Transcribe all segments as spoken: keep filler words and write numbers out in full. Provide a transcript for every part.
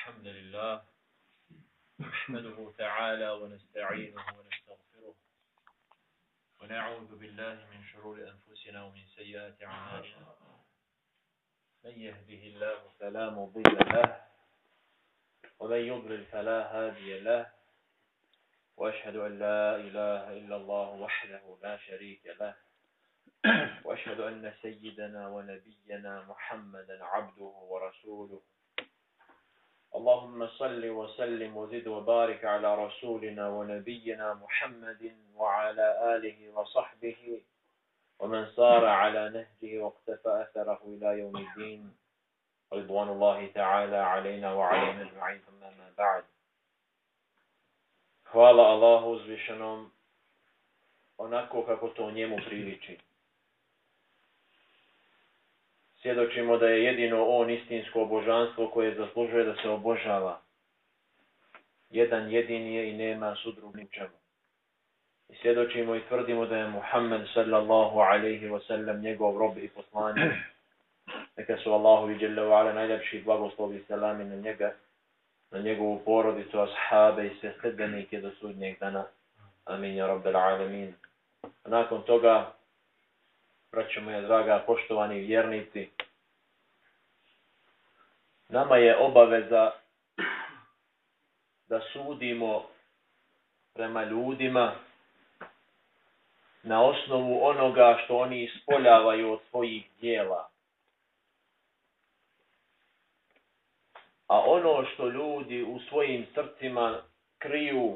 الحمد لله نحمده تعالى ونستعينه ونستغفره ونعوذ بالله من شرور أنفسنا ومن سيئات أعمالنا من يهده الله فلا مضل له ومن يضلل فلا هادي له وأشهد أن لا إله إلا الله وحده لا شريك له وأشهد أن سيدنا ونبينا محمدا عبده ورسوله اللهم صل وسلم وزد وبارك على رسولنا ونبينا محمد وعلى آله وصحبه ومن صار على نهجه واقتفى أثره إلى يوم الدين رضوان الله تعالى علينا وعلينا أجمعين ثم ما بعد. Hvala Allahu uzvišenom onako kako to njemu priliči. Svjedočimo da je jedino on istinsko božanstvo koje zaslužuje da se obožava. Jedan jedini je i nema sudrug ni u čemu. I svjedočimo i tvrdimo da je Muhammed sallallahu alaihi wa sallam njegov rob i poslanik. Neka su Allahu i dželle ve ala najljepši blagoslovi i selami na njega, na njegovu porodicu, ashabe i sve sledbenike do sudnjeg dana. Amin ja rabbel alamin. Nakon toga, braćo moja draga, poštovani vjernici, nama je obaveza da sudimo prema ljudima na osnovu onoga što oni ispoljavaju od svojih djela. A ono što ljudi u svojim srcima kriju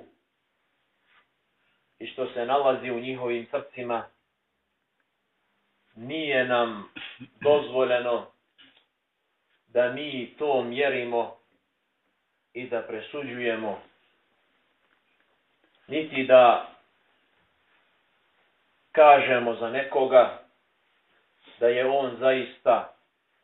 i što se nalazi u njihovim srcima, nije nam dozvoljeno da mi to mjerimo i da presuđujemo, niti da kažemo za nekoga da je on zaista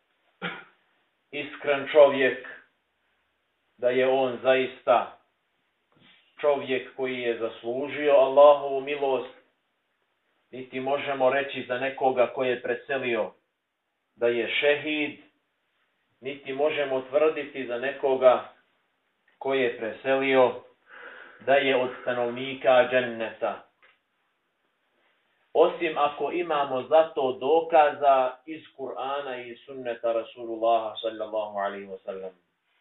iskren čovjek, da je on zaista čovjek koji je zaslužio Allahovu milost, niti možemo reći za nekoga koji je preselio da je šehid, niti možemo tvrditi za nekoga koji je preselio da je od stanovnika dženneta. Osim ako imamo za to dokaza iz Kur'ana i sunneta Rasulullaha sallallahu alaihi wa sallam.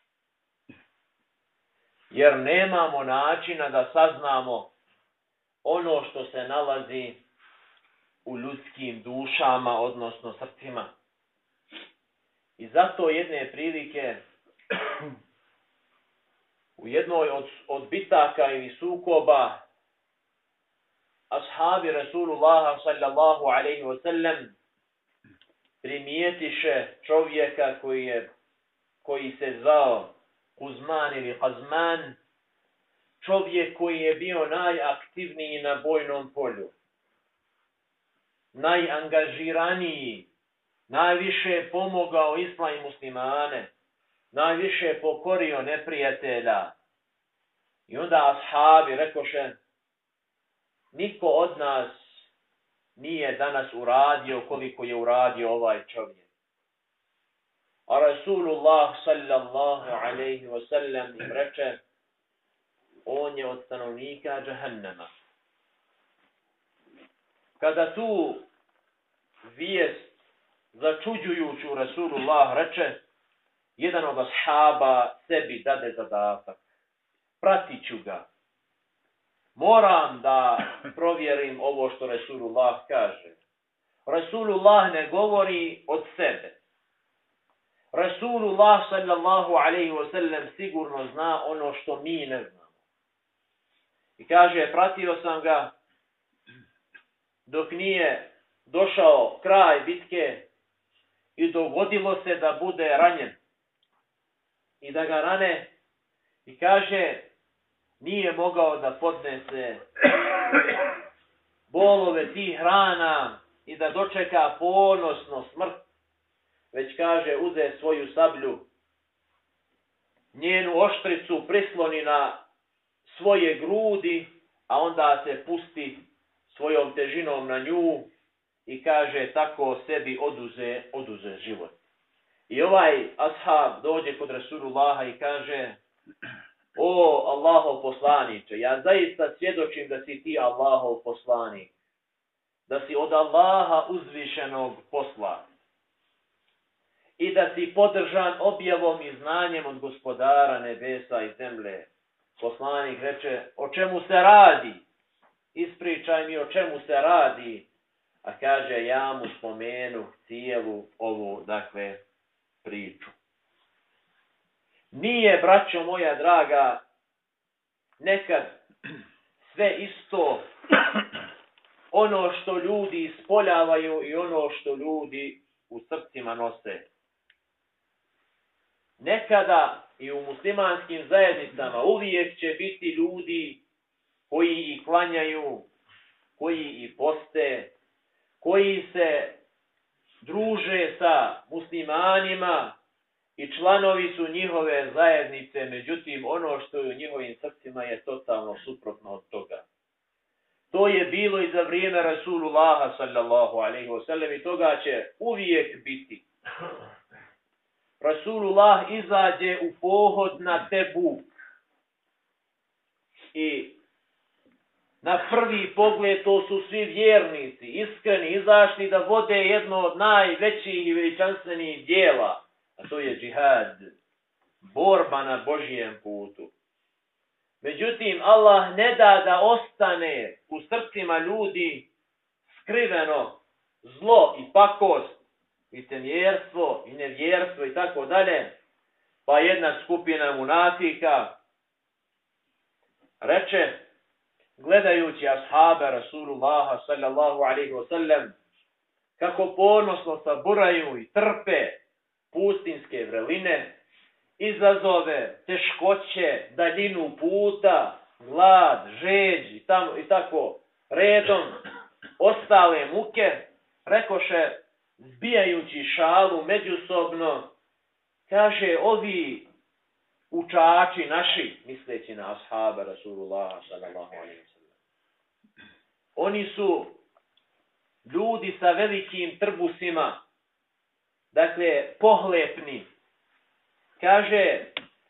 Jer nemamo načina da saznamo ono što se nalazi u ljudskim dušama, odnosno srcima. I zato jedne prilike u jednoj od, od bitaka ili sukoba ashabi Rasulullaha sallallahu alaihi wa sallam primijetiše čovjeka koji, je, koji se zvao Kuzman ili Kazman, čovjek koji je bio najaktivniji na bojnom polju, najangažiraniji, najviše je pomogao islam i muslimane, najviše je pokorio neprijatelja. I onda ashabi rekoše, niko od nas nije danas uradio koliko je uradio ovaj čovjek. A Rasulullah sallallahu alaihi wa sallam im reče, on je od stanovnika džahannama. Kada tu vijest začuđujuću Rasulullah reče, jedan od ashaba sebi dade zadatak. Pratit ću ga. Moram da provjerim ovo što Rasulullah kaže. Rasulullah ne govori od sebe. Rasulullah sallallahu alaihi wa sallam sigurno zna ono što mi ne znamo. I kaže, pratio sam ga dok nije došao kraj bitke i dogodilo se da bude ranjen. I da ga rane i kaže, nije mogao da podnese bolove tih rana i da dočeka ponosno smrt, već kaže, uze svoju sablju, njenu oštricu prisloni na svoje grudi, a onda se pusti svojom težinom na nju i kaže, tako sebi oduze, oduze život. I ovaj ashab dođe kod Rasulullaha i kaže: o Allahov poslaniče, ja zaista svjedočim da si ti Allahov poslanik, da si od Allaha uzvišenog posla i da si podržan objavom i znanjem od gospodara nebesa i zemlje. Poslanik reče: o čemu se radi? Ispričaj mi o čemu se radi. A kaže: ja mu spomenu cijelu ovu, dakle, priču. Nije, braćo moja draga, nekad sve isto ono što ljudi ispoljavaju i ono što ljudi u srcima nose. Nekada i u muslimanskim zajednicama uvijek će biti ljudi koji i klanjaju, koji i poste, koji se druže sa muslimanima i članovi su njihove zajednice, međutim ono što je u njihovim srcima je totalno suprotno od toga. To je bilo i za vrijeme Rasulullaha sallallahu alejhi ve sellem i toga će uvijek biti. Rasulullah izađe u pohod na Tebuk i na prvi pogled to su svi vjernici, iskreni, izašli da vode jedno od najvećih i veličanstvenih djela, a to je džihad, borba na Božijem putu. Međutim, Allah ne da da ostane u srcima ljudi skriveno zlo i pakost, licemjerstvo i nevjerstvo i tako dalje, pa jedna skupina munafika reče, gledajući ashabe Rasulullaha sallallahu alejhi ve sellem, kako ponosno saburaju i trpe pustinske vreline, izazove, teškoće, daljinu puta, glad, žeđ i, tamo, i tako redom ostale muke, rekoše, zbijajući šalu međusobno, kaže, ovi učači naši, misleći na ashaba Rasulullaha sallallahu alejhi ve sellem, oni su ljudi sa velikim trbusima, dakle pohlepni, kaže,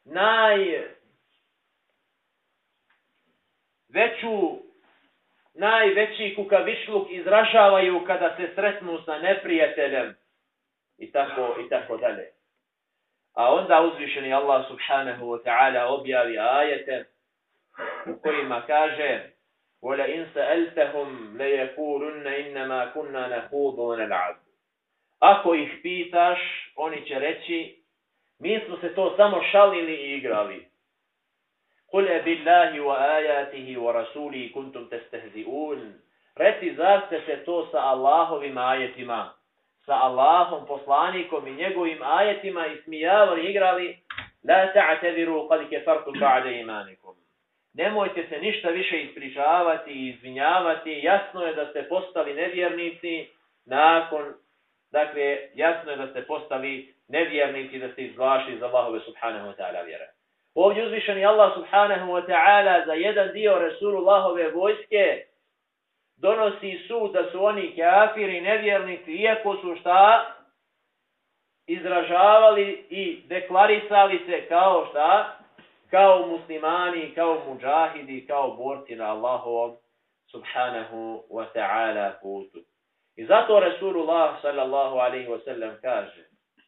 najveću, najveći kukavičluk izražavaju kada se sretnu sa neprijateljem i tako, i tako dalje. A onda uzvišeni Allah subhanahu wa ta'ala objavi ajete u kojima kaže: وَلَا إِنْ سَأَلْتَهُمْ لَيَقُولُنَّ إِنَّمَا كُنَّا نَخُوضُ وَنَلْعَبُ. Ako ih pitaš, oni će reći, mi smo se to samo šalili i igrali. قُلْ أَبِاللَّهِ وَآيَاتِهِ وَرَسُولِهِ كُنْتُمْ تَسْتَهْزِئُونَ. Reci, zar ste se to sa Allahovim ajetima, sa Allahom, poslanikom i njegovim ajetima ismijavali, igrali? لَا تَعْتَذِرُوا قَدْ كَفَرْتُمْ بَعْدَ إِيمَانِكُمْ. Nemojte se ništa više ispričavati i izvinjavati. Jasno je da ste postali nevjernici nakon, dakle, jasno je da ste postali nevjernici, da ste izvlašli iz Allahove subhanahu wa ta'ala vjere. Ovdje uzvišeni Allah subhanahu wa ta'ala za jedan dio Rasulullahove vojske donosi sud da su oni kafiri, nevjernici, iako su šta? Izražavali i deklarisali se kao šta? Kao muslimani, kao muđahidi, kao borci na Allahovom subhanahu wa ta'ala putu. I zato Rasulullah sallallahu alaihi wa sallam kaže: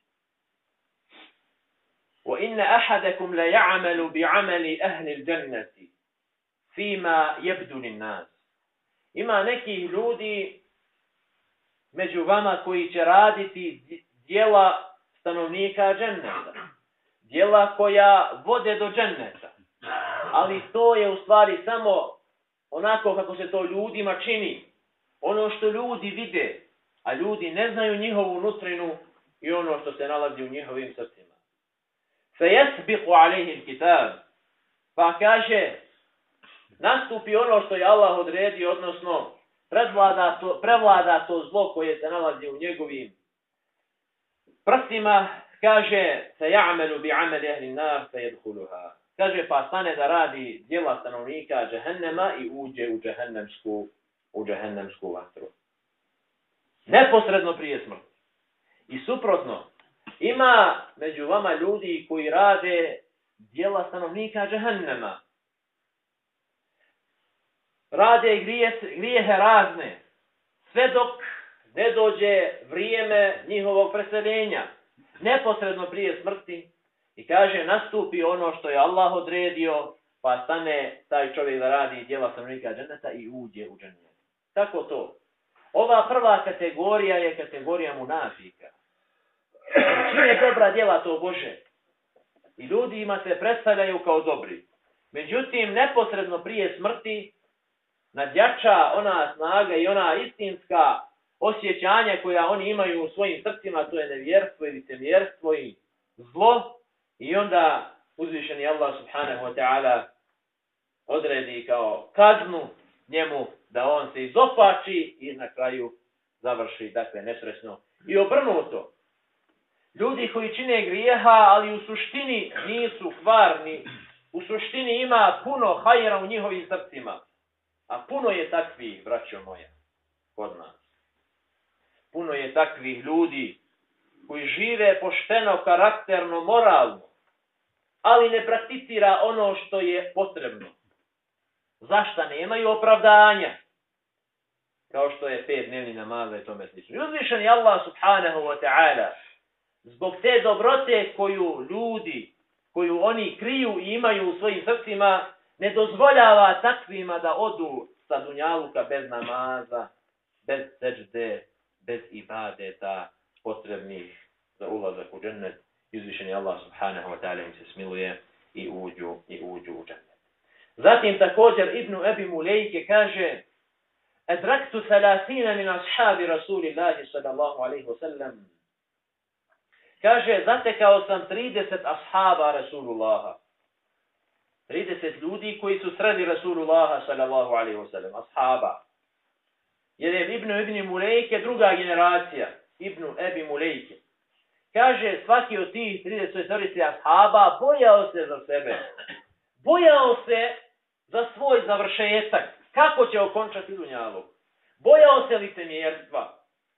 وَإِنَّ أَحَدَكُمْ لَيَعْمَلُ بِعَمَلِ أَهْلِ الْجَنَّةِ فِيمَا يَبْدُ لِلنَّاسِ. Ima nekih ljudi među vama koji će raditi djela stanovnika dženneta, djela koja vode do dženneta, ali to je u stvari samo onako kako se to ljudima čini, ono što ljudi vide, a ljudi ne znaju njihovu nutrinu i ono što se nalazi u njihovim srcima. فَيَسْبِقُ عَلَيْهِ الْكِتَابِ. Pa kaže, nastupi ono što je Allah odredio, odnosno prevlada to, prevlada to zlo koje se nalazi u njegovim prstima, kaže, سَيَعْمَلُ بِعَمَلِ أَهْلِ النَّارِ فَيَدْخُلُهَا. Kaže, pa stane da radi djela stanovnika džehennema i uđe u džehennemsku, u džehennemsku vatru. Neposredno prije smrti. I suprotno, Ima među vama ljudi koji rade djela stanovnika džehennema. Rade grije, grijehe razne. Sve dok ne dođe vrijeme njihovog preseljenja. Neposredno prije smrti. I kaže, nastupi ono što je Allah odredio, pa stane taj čovjek da radi djela stanovnika dženneta i uđe u džennet. Tako to. Ova prva kategorija je kategorija munafika. Čine dobra djela to Bože. I ljudima se predstavljaju kao dobri. Međutim, neposredno prije smrti nadjača ona snaga i ona istinska osjećanja koja oni imaju u svojim srcima, to je nevjerstvo i licemjerstvo i zlo. I onda uzvišeni Allah subhanahu wa ta'ala odredi kao kaznu njemu da on se izopači i na kraju završi, dakle, nesrećno. I obrnuto. Ljudi koji čine grijeha, ali u suštini nisu kvarni, u suštini ima puno hajra u njihovim srcima. A puno je takvih, braćo moja, kod nas. Puno je takvih ljudi koji žive pošteno, karakterno, moralno, ali ne prakticira ono što je potrebno. Zašto nemaju opravdanja? Kao što je pet dnevni namaza i tome slično. I uzvišen je Allah subhanahu wa ta'ala zbog te dobrote koju ljudi, koju oni kriju i imaju u svojim srcima, ne dozvoljava takvima da odu sa dunjaluka bez namaza, bez seđde, bez ibadeta potrebnih za ulazak u džennet. Uzvišen je Allah subhanahu wa ta'ala im se smiluje i uđu, i uđu u džennet. Zatim također Ibn Abi Mulejke kaže: Adraktu thalathina min ashabi Rasulillahi sallallahu alaihi wa sallam. Kaže, zatekao sam trideset ashaba Rasulullaha. trideset ljudi koji su sredi Rasulullaha sallallahu alaihi wa sallam. Ashaba. Jer je Ibn Ibn Mulejke druga generacija. Ibn Abi Mulejke. Kaže, svaki od tih trideset ashaba bojao se za sebe. Bojao se za svoj završetak. Kako će okončati dunjalog. Bojao se licemjerstva.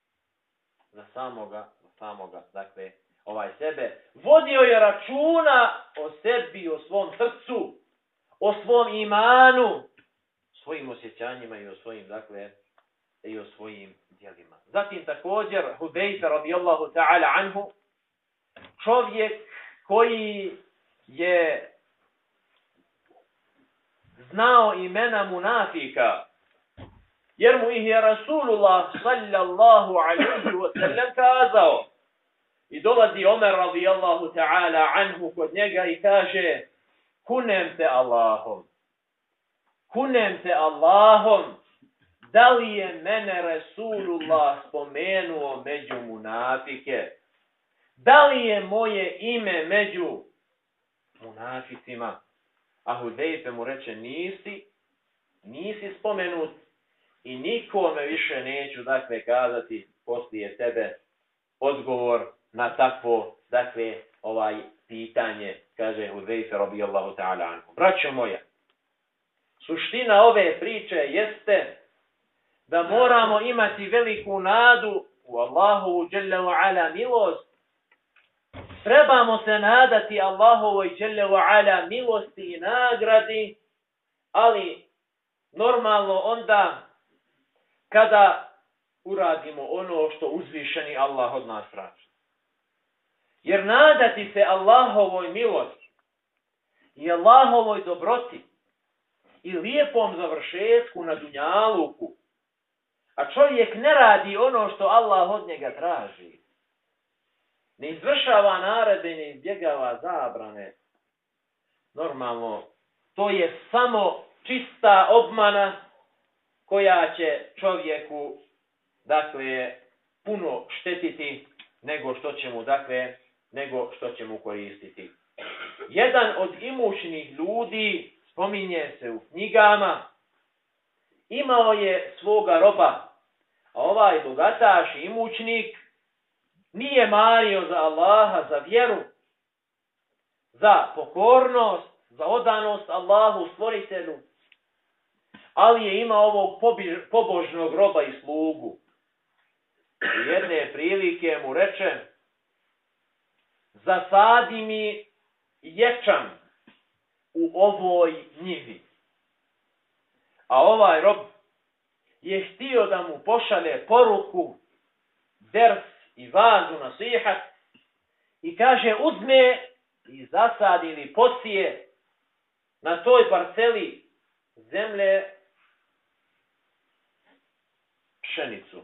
Za samoga, za samoga, dakle, ovaj sebe. Vodio je računa o sebi, o svom srcu, o svom imanu, svojim osjećanjima i o svojim, dakle, i o svojim djelima. Zatim također Hudejfa radijallahu ta'ala anhu, čovjek koji je znao imena munafika, jer mu ih je Rasulullah sallallahu alaihi wa sallam kazao. I dolazi Omer radijallahu ta'ala anhu kod njega i kaže: kunem te Allahom, kunem te Allahom, da li je mene Rasulullah spomenuo među munafike? Da li je moje ime među munaficima? A Hudejfe mu reče: nisi, nisi spomenut i nikome više neću, dakle, kazati poslije tebe odgovor na takvo, dakle, ovaj pitanje, kaže Hudejfe radijallahu ta'ala anhu. Braćo moja, suština ove priče jeste da moramo imati veliku nadu u Allahovu dželle ve ala milost. Trebamo se nadati Allahovoj dželle ve ala milosti i nagradi, ali normalno onda kada uradimo ono što uzvišeni Allah od nas traži. Jer nadati se Allahovoj milosti i Allahovoj dobroti i lijepom završetku na dunjaluku, a čovjek ne radi ono što Allah od njega traži, ne izvršava naredbe, ne izbjegava zabrane, normalno to je samo čista obmana koja će čovjeku, dakle, puno štetiti nego što će mu, dakle, nego što će mu koristiti. Jedan od imućnih ljudi, spominje se u knjigama, imao je svoga roba, a ovaj bogataš i imućnik nije mario za Allaha, za vjeru, za pokornost, za odanost Allahu stvoritelju, ali je imao ovog pobožnog roba i slugu. I jedne prilike mu reče: zasadi mi ječam u ovoj njivi. A ovaj rob je htio da mu pošalje poruku, ders i vazu, nasihat, i kaže uzme i zasadi ili posije na toj parceli zemlje pšenicu.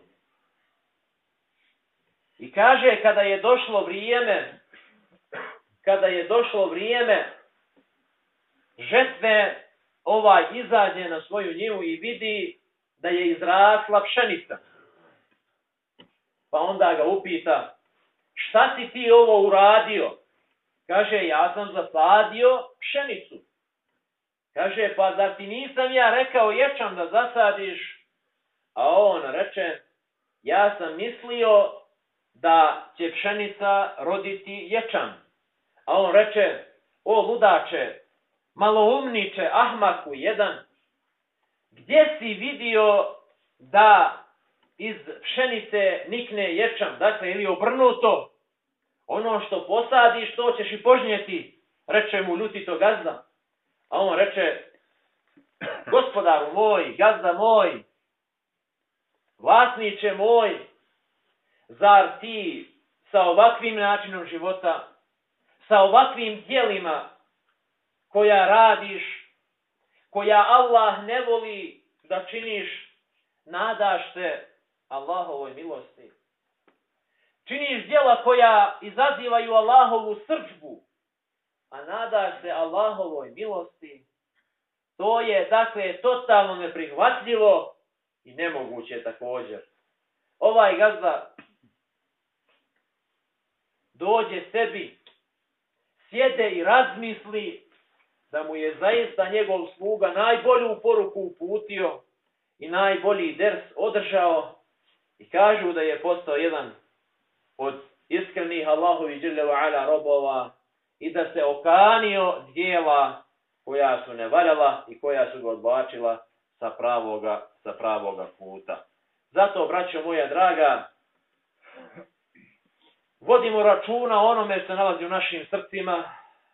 I kaže kada je došlo vrijeme, kada je došlo vrijeme žetve, ovaj izađe na svoju njivu i vidi da je izrasla pšenica. Pa onda ga upita, šta si ti ovo uradio? Kaže, ja sam zasadio pšenicu. Kaže, pa zar ti nisam ja rekao ječam da zasadiš? A on reče, ja sam mislio da će pšenica roditi ječam. A on reče, o ludače, maloumniče, ahmaku jedan, gdje si vidio da iz pšenice nikne ječam? Dakle, ili obrnuto, ono što posadiš, to ćeš i požnjeti, reče mu ljutito gazda. A on reče, gospodaru moj, gazda moj, vlasniče moj, zar ti sa ovakvim načinom života, sa ovakvim djelima koja radiš, koja Allah ne voli da činiš, nadaš se Allahovoj milosti? Činiš djela koja izazivaju Allahovu srdžbu, a nadaš se Allahovoj milosti? To je, dakle, totalno neprihvatljivo i nemoguće također. Ovaj gazda dođe sebi, sjede i razmisli da mu je zaista njegov sluga najbolju poruku uputio i najbolji ders održao, i kažu da je postao jedan od iskrenih Allahovi dželle ve ala robova i da se okanio djela koja su nevaljala i koja su ga odbačila sa pravoga, sa pravoga puta. Zato, braćo moja draga, vodimo računa o onome što nalazi u našim srcima,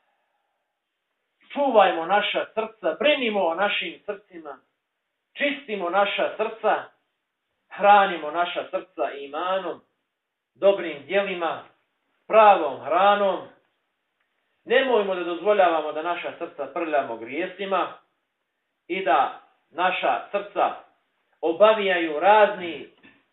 čuvajmo naša srca, brinimo o našim srcima, čistimo naša srca, hranimo naša srca imanom, dobrim djelima, pravom hranom. Nemojmo da dozvoljavamo da naša srca prljamo grijesima i da naša srca obavijaju razni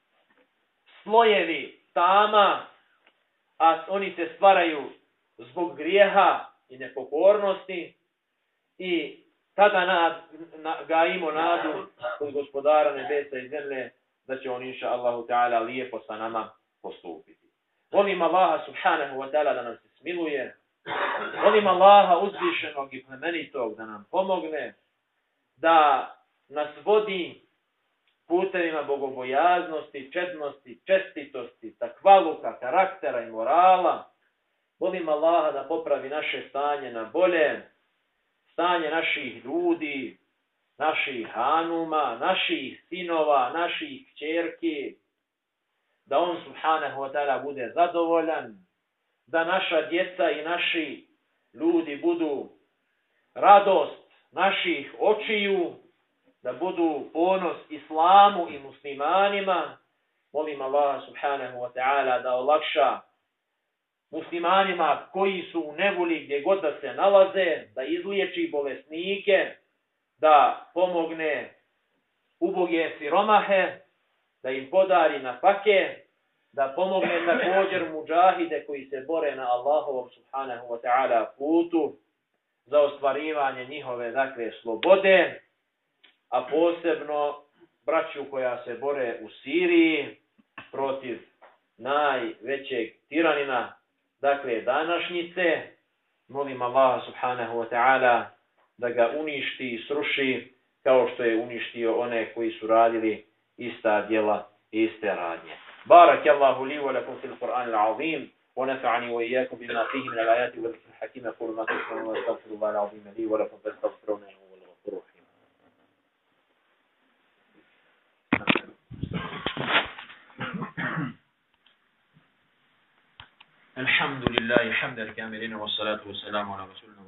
slojevi tama, a oni se stvaraju zbog grijeha i nepokornosti, i tada nad, na, gajimo nadu kod gospodara nebesa i zemlje da će on inša Allahu ta'ala lijepo sa nama postupiti. Volim Allaha subhanahu wa ta'ala da nam se smiluje, volim Allaha uzvišenog i plemenitog da nam pomogne, da nas vodi putevima bogobojaznosti, čednosti, čestitosti, takvaluka, karaktera i morala. Volim Allaha da popravi naše stanje na bolje, stanje naših ljudi, naših hanuma, naših sinova, naših kćerki, da on subhanahu wa ta'ala bude zadovoljan, da naša djeca i naši ljudi budu radost naših očiju, da budu ponos islamu i muslimanima. Molim Allah subhanahu wa ta'ala da olakša muslimanima koji su u nevoli gdje god da se nalaze, da izliječi bolesnike, da pomogne uboge siromahe, da im podari nafake, da pomogne također muđahide koji se bore na Allahovom subhanahu wa ta'ala putu za ostvarivanje njihove, dakle, slobode, a posebno braću koja se bore u Siriji protiv najvećeg tiranina, dakle, današnjice. Molim Allah subhanahu wa ta'ala da ga uništi i sruši kao što je uništio one koji su radili ista djela i iste radnje. بارك الله لي ولكم في القرآن العظيم ونفعني وإياكم بما فيه من الآيات والذكر الحكيم. أقول ما تسمعون واستغفر الله العظيم لي ولكم فاستغفرونه هو الغفور الرحيم. الحمد لله الحمد الكاملين والصلاة والسلام على رسولنا